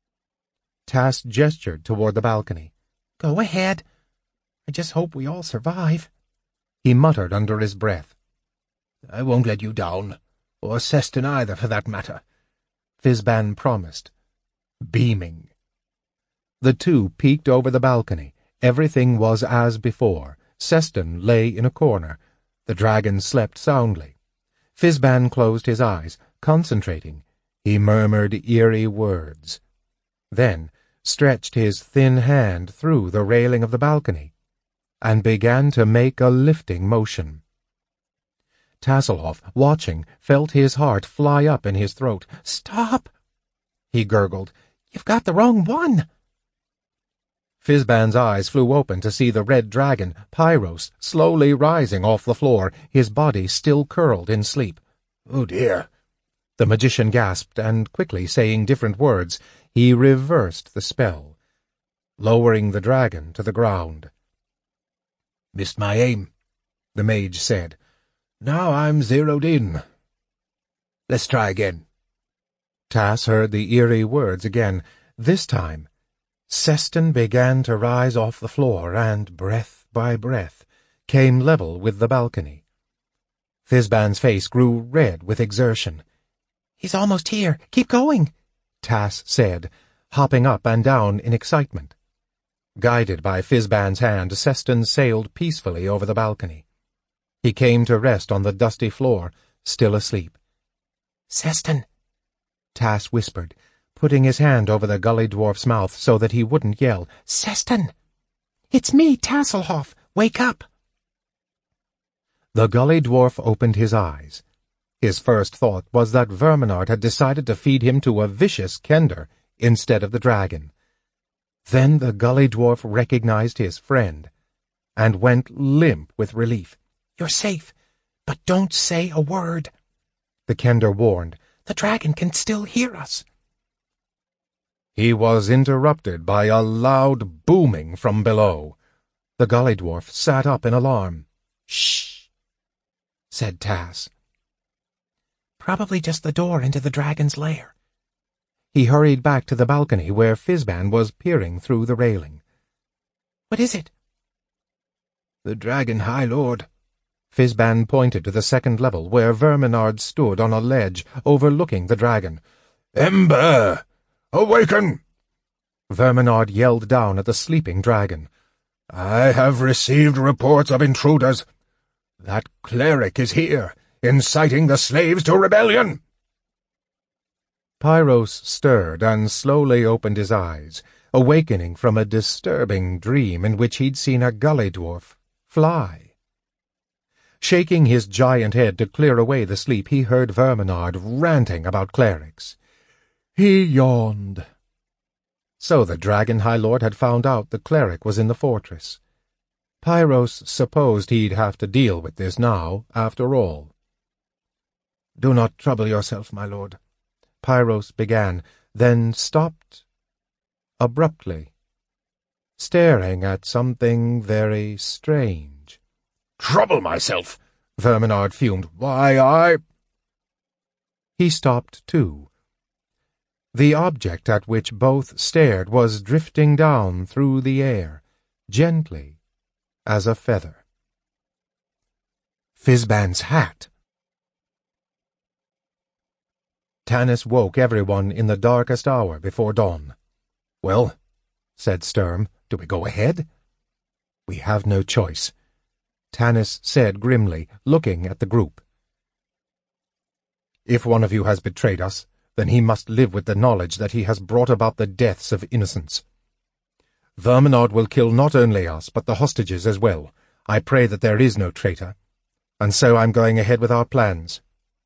Tass gestured toward the balcony. "Go ahead. I just hope we all survive." He muttered under his breath. "I won't let you down, or Seston either, for that matter," Fizban promised, beaming. The two peeked over the balcony. Everything was as before. Seston lay in a corner. The dragon slept soundly. Fizban closed his eyes, concentrating. He murmured eerie words. Then stretched his thin hand through the railing of the balcony and began to make a lifting motion. Tasslehoff, watching, felt his heart fly up in his throat. "Stop!" he gurgled. "You've got the wrong one." Fizban's eyes flew open to see the red dragon, Pyros, slowly rising off the floor, his body still curled in sleep. "Oh, dear," the magician gasped, and quickly saying different words, he reversed the spell, lowering the dragon to the ground. "Missed my aim," the mage said. "Now I'm zeroed in. Let's try again." Tass heard the eerie words again. This time, Seston began to rise off the floor and, breath by breath, came level with the balcony. Fizban's face grew red with exertion. "He's almost here. Keep going," Tass said, hopping up and down in excitement. Guided by Fizban's hand, Seston sailed peacefully over the balcony. He came to rest on the dusty floor, still asleep. "Seston," Tass whispered, putting his hand over the Gully Dwarf's mouth so that he wouldn't yell. "Seston! It's me, Tasslehoff. Wake up!" The Gully Dwarf opened his eyes. His first thought was that Verminard had decided to feed him to a vicious Kender instead of the dragon. Then the Gully Dwarf recognized his friend and went limp with relief. "You're safe, but don't say a word," the Kender warned. "The dragon can still hear us." He was interrupted by a loud booming from below. The Gully Dwarf sat up in alarm. "Shh," said Tass. "Probably just the door into the dragon's lair." He hurried back to the balcony where Fizban was peering through the railing. "What is it?" "The dragon, High Lord," Fizban pointed to the second level, where Verminard stood on a ledge overlooking the dragon. "Ember! Awaken!" Verminard yelled down at the sleeping dragon. "I have received reports of intruders. That cleric is here, inciting the slaves to rebellion." Pyros stirred and slowly opened his eyes, awakening from a disturbing dream in which he'd seen a gully dwarf fly. Shaking his giant head to clear away the sleep, he heard Verminard ranting about clerics. He yawned. So the Dragon High Lord had found out the cleric was in the fortress. Pyros supposed he'd have to deal with this now, after all. "Do not trouble yourself, my lord," Pyros began, then stopped abruptly, staring at something very strange. "Trouble myself!" Verminard fumed. "Why, I—" He stopped too. The object at which both stared was drifting down through the air, gently as a feather. Fizban's hat! Tanis woke everyone in the darkest hour before dawn. "Well," said Sturm, "do we go ahead?" "We have no choice," Tanis said grimly, looking at the group. "If one of you has betrayed us, then he must live with the knowledge that he has brought about the deaths of innocents. Verminard will kill not only us, but the hostages as well. I pray that there is no traitor, and so I'm going ahead with our plans."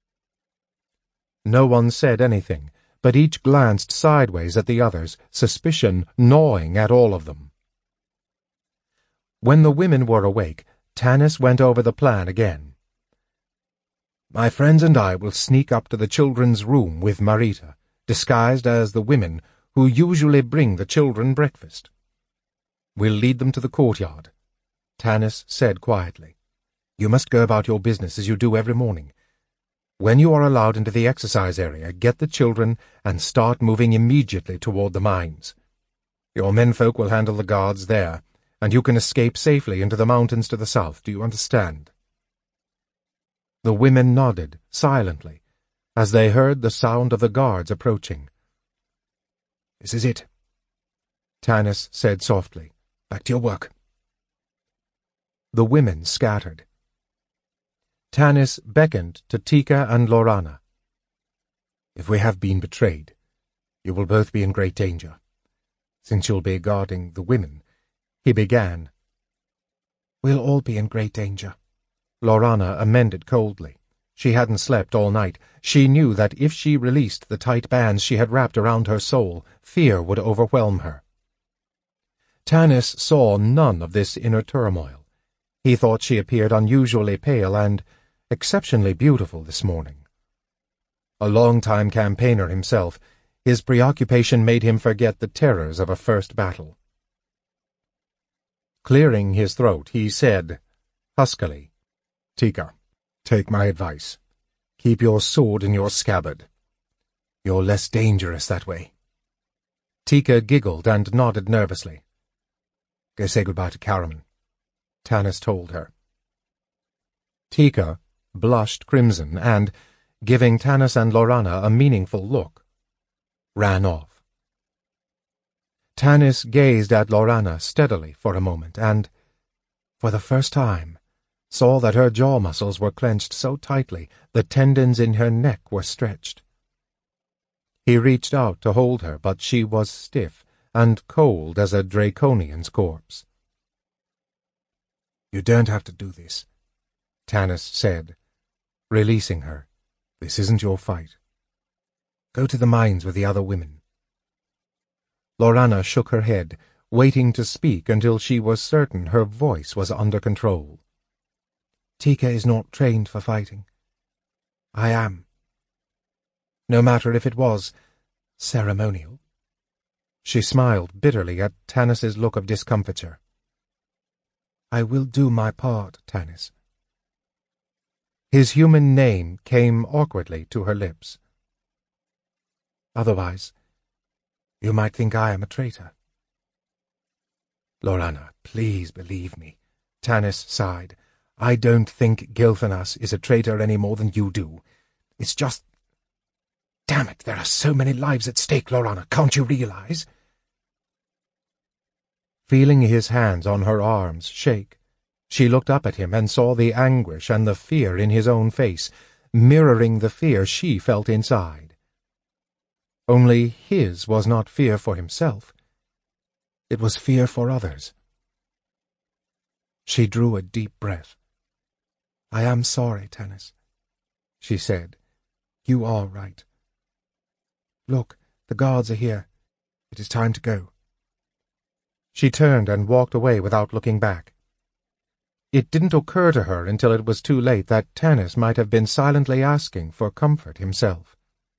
No one said anything, but each glanced sideways at the others, suspicion gnawing at all of them. When the women were awake, Tanis went over the plan again. "My friends and I will sneak up to the children's room with Marita, disguised as the women who usually bring the children breakfast. We'll lead them to the courtyard," Tanis said quietly. "You must go about your business as you do every morning. When you are allowed into the exercise area, get the children and start moving immediately toward the mines. Your menfolk will handle the guards there, and you can escape safely into the mountains to the south. Do you understand?" The women nodded, silently, as they heard the sound of the guards approaching. "This is it," Tanis said softly. "Back to your work." The women scattered. Tanis beckoned to Tika and Lorana. "If we have been betrayed, you will both be in great danger. Since you'll be guarding the women," he began. "We'll all be in great danger," Lorana amended coldly. She hadn't slept all night. She knew that if she released the tight bands she had wrapped around her soul, fear would overwhelm her. Tanis saw none of this inner turmoil. He thought she appeared unusually pale and exceptionally beautiful this morning. A long-time campaigner himself, his preoccupation made him forget the terrors of a first battle. Clearing his throat, he said, huskily, "Tika, take my advice. Keep your sword in your scabbard. You're less dangerous that way." Tika giggled and nodded nervously. "Go say goodbye to Karaman," Tanis told her. Tika blushed crimson and, giving Tanis and Lorana a meaningful look, ran off. Tanis gazed at Lorana steadily for a moment and, for the first time, saw that her jaw muscles were clenched so tightly the tendons in her neck were stretched. He reached out to hold her, but she was stiff and cold as a Draconian's corpse. "You don't have to do this," Tanis said, releasing her. "This isn't your fight. Go to the mines with the other women." Lorana shook her head, waiting to speak until she was certain her voice was under control. "Tika is not trained for fighting. I am. No matter if it was ceremonial." She smiled bitterly at Tanis's look of discomfiture. "I will do my part, Tanis." His human name came awkwardly to her lips. "Otherwise, you might think I am a traitor." "Lorana, please believe me," Tanis sighed. I don't think Gilthanas is a traitor any more than you do. It's just... Damn it, there are so many lives at stake, Lorana, can't you realize? Feeling his hands on her arms shake, she looked up at him and saw the anguish and the fear in his own face, mirroring the fear she felt inside. Only his was not fear for himself. It was fear for others. She drew a deep breath. "I am sorry, Tanis," she said. "You are right. Look, the guards are here. It is time to go." She turned and walked away without looking back. It didn't occur to her until it was too late that Tanis might have been silently asking for comfort himself.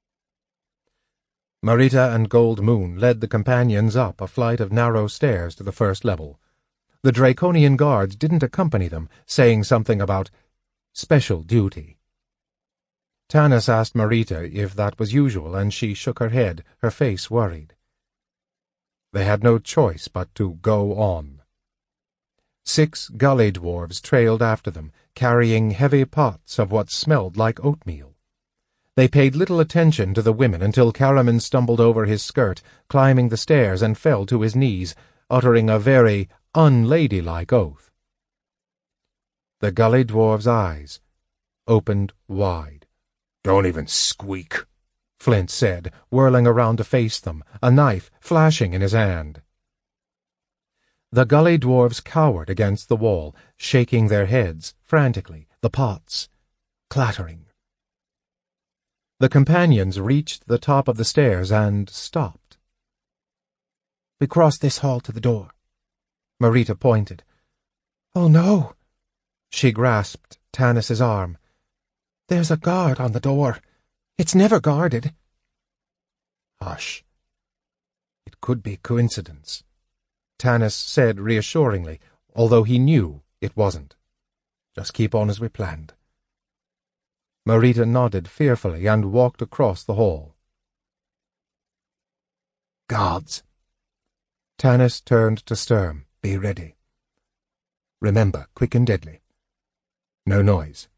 Marita and Gold Moon led the companions up a flight of narrow stairs to the first level. The Draconian guards didn't accompany them, saying something about special duty. Tanis asked Marita if that was usual, and she shook her head, her face worried. They had no choice but to go on. 6 gully dwarves trailed after them, carrying heavy pots of what smelled like oatmeal. They paid little attention to the women until Caramon stumbled over his skirt, climbing the stairs, and fell to his knees, uttering a very unladylike oath. The gully dwarf's eyes opened wide. "Don't even squeak," Flint said, whirling around to face them, a knife flashing in his hand. The gully dwarves cowered against the wall, shaking their heads frantically, the pots clattering. The companions reached the top of the stairs and stopped. "We crossed this hall to the door." Marita pointed. "Oh, no!" She grasped Tanis's arm. "There's a guard on the door. It's never guarded." "Hush. It could be coincidence," Tanis said reassuringly, although he knew it wasn't. "Just keep on as we planned." Marita nodded fearfully and walked across the hall. "Guards." Tanis turned to Sturm. "Be ready. Remember, quick and deadly. No noise."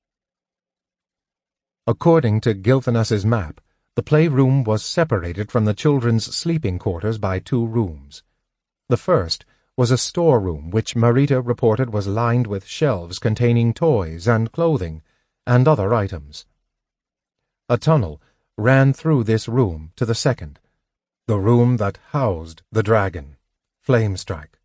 According to Gilthanas's map, the playroom was separated from the children's sleeping quarters by 2 rooms. The first was a storeroom which Marita reported was lined with shelves containing toys and clothing and other items. A tunnel ran through this room to the second, the room that housed the dragon, Flamestrike.